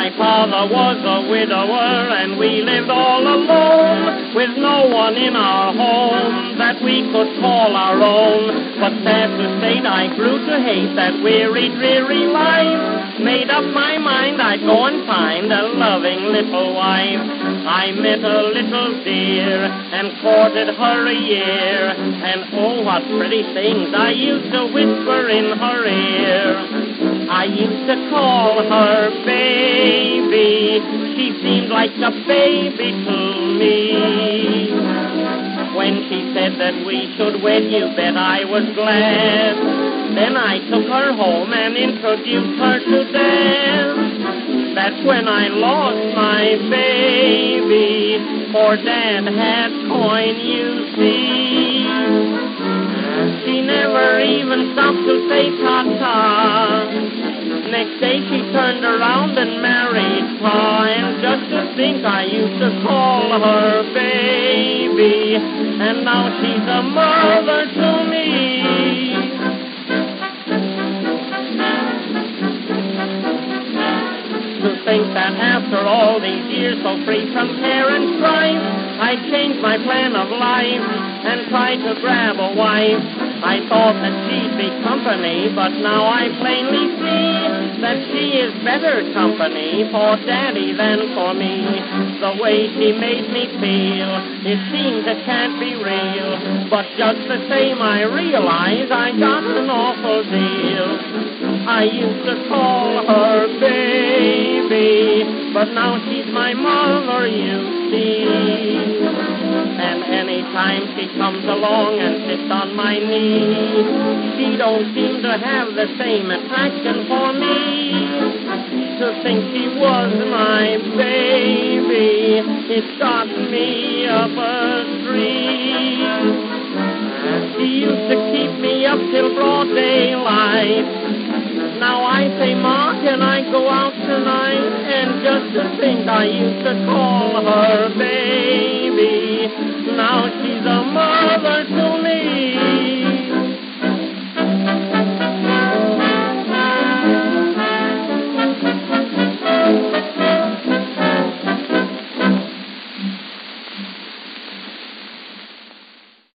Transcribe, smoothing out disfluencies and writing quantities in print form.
My father was a widower, and we lived all alone, with no one in our home that we could call our own. But sad to state, I grew to hate that weary, dreary life. Made up my mind I'd go and find a loving little wife. I met a little dear and courted her a year, and oh, what pretty things I used to whisper in her ear. I used to call her baby. She seemed like a baby to me. When she said that we should wed, you bet I was glad. Then I took her home and introduced her to Dad. That's when I lost my baby, for Dad had coin, you see. She never even stopped to say ta-ta. Next day she turned around and married Pa, and just to think I used to call her baby, and now she's a mother to me. To think that after all these years, so free from care and strife, I changed my plan of life and tried to grab a wife. I thought that she'd be company, but now I plainly see that she is better company for Daddy than for me. The way she made me feel, it seems it can't be real, but just the same I realize I got an awful deal. I used to call her baby, but now she's my mother, you see. And anytime she comes along and sits on my knee, she don't seem to have the same attraction for me. To think she was my baby, it's got me up a tree. She used to keep me up till broad daylight. Now I say, Ma, can I go out tonight? And just to think I used to call her baby.